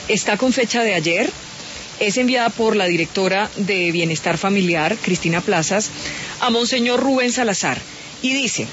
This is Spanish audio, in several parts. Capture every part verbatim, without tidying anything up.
está con fecha de ayer, es enviada por la directora de Bienestar Familiar, Cristina Plazas, a Monseñor Rubén Salazar, y dice: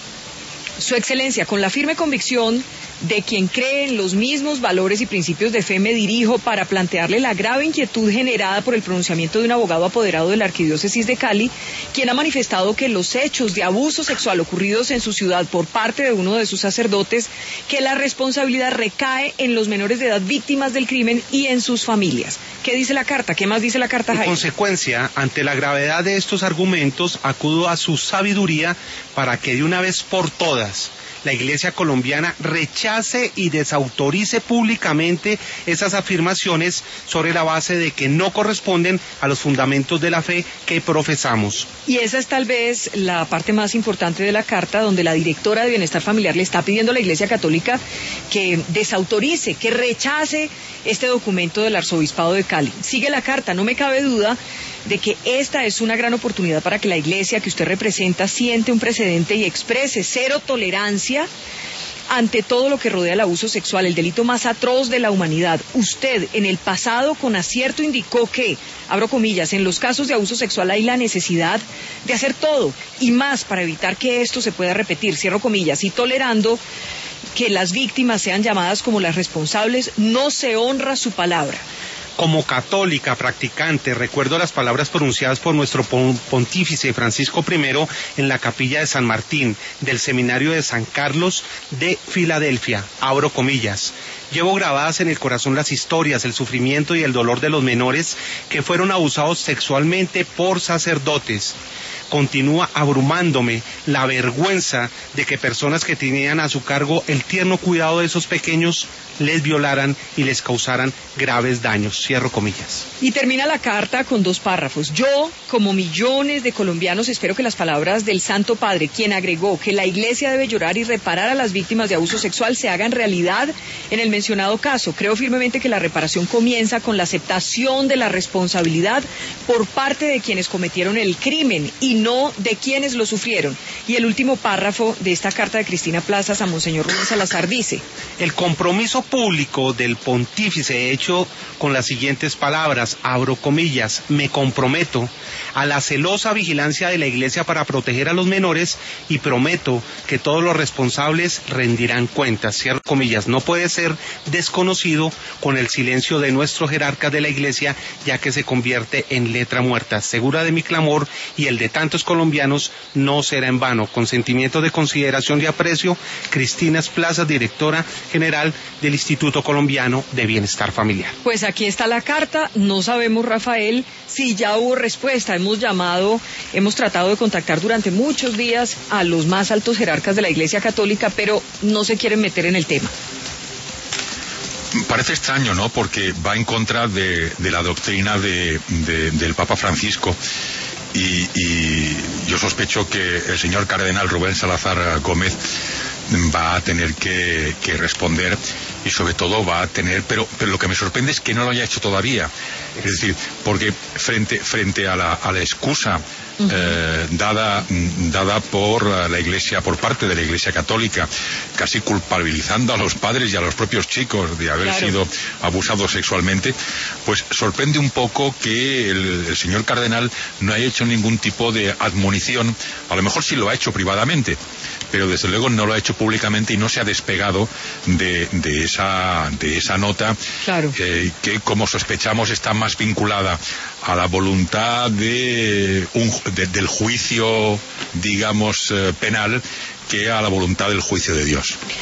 Su Excelencia, con la firme convicción de quien cree en los mismos valores y principios de fe, me dirijo para plantearle la grave inquietud generada por el pronunciamiento de un abogado apoderado de la Arquidiócesis de Cali, quien ha manifestado que los hechos de abuso sexual ocurridos en su ciudad por parte de uno de sus sacerdotes, que la responsabilidad recae en los menores de edad víctimas del crimen y en sus familias. ¿Qué dice la carta? ¿Qué más dice la carta, Jaime? En consecuencia, ante la gravedad de estos argumentos, acudo a su sabiduría para que de una vez por todas la Iglesia colombiana rechace y desautorice públicamente esas afirmaciones sobre la base de que no corresponden a los fundamentos de la fe que profesamos. Y esa es tal vez la parte más importante de la carta, donde la directora de Bienestar Familiar le está pidiendo a la Iglesia Católica que desautorice, que rechace este documento del Arzobispado de Cali. Sigue la carta, no me cabe duda de que esta es una gran oportunidad para que la Iglesia que usted representa siente un precedente y exprese cero tolerancia ante todo lo que rodea el abuso sexual, el delito más atroz de la humanidad. Usted en el pasado con acierto indicó que, abro comillas, en los casos de abuso sexual hay la necesidad de hacer todo y más para evitar que esto se pueda repetir, cierro comillas, y tolerando que las víctimas sean llamadas como las responsables, no se honra su palabra. Como católica practicante, recuerdo las palabras pronunciadas por nuestro pontífice Francisco primero en la capilla de San Martín del Seminario de San Carlos de Filadelfia, abro comillas: llevo grabadas en el corazón las historias, el sufrimiento y el dolor de los menores que fueron abusados sexualmente por sacerdotes. Continúa abrumándome la vergüenza de que personas que tenían a su cargo el tierno cuidado de esos pequeños les violaran y les causaran graves daños. Cierro comillas. Y termina la carta con dos párrafos. Yo, como millones de colombianos, espero que las palabras del Santo Padre, quien agregó que la Iglesia debe llorar y reparar a las víctimas de abuso sexual, se hagan realidad en el mencionado caso. Creo firmemente que la reparación comienza con la aceptación de la responsabilidad por parte de quienes cometieron el crimen y no de quienes lo sufrieron. Y el último párrafo de esta carta de Cristina Plazas a Monseñor Rubén Salazar dice: el compromiso público del pontífice hecho con las siguientes palabras, abro comillas: me comprometo a la celosa vigilancia de la Iglesia para proteger a los menores y prometo que todos los responsables rendirán cuentas, cierro comillas. No puede ser desconocido con el silencio de nuestros jerarcas de la Iglesia, ya que se convierte en letra muerta. Segura de mi clamor y el de tantos colombianos, no será en vano. Con sentimiento de consideración y aprecio, Cristina Plazas, directora general del Instituto Colombiano de Bienestar Familiar. Pues aquí está la carta. No sabemos, Rafael, si ya hubo respuesta. Hemos llamado, hemos tratado de contactar durante muchos días a los más altos jerarcas de la Iglesia Católica, pero no se quieren meter en el tema. Parece extraño, ¿no? Porque va en contra de, de la doctrina de, de, del Papa Francisco. Y, y yo sospecho que el señor cardenal Rubén Salazar Gómez va a tener que, que responder, y sobre todo va a tener, pero, pero lo que me sorprende es que no lo haya hecho todavía. Es decir, porque frente, frente a la, a la excusa Uh-huh. Eh, dada, dada por la Iglesia, por parte de la Iglesia Católica, casi culpabilizando a los padres y a los propios chicos de haber claro. sido abusados sexualmente, pues sorprende un poco que el, el señor cardenal no haya hecho ningún tipo de admonición. A lo mejor sí lo ha hecho privadamente, pero desde luego no lo ha hecho públicamente y no se ha despegado de, de esa de esa nota claro. eh, que, como sospechamos, está más vinculada a la voluntad de un, de, del juicio, digamos, eh, penal, que a la voluntad del juicio de Dios.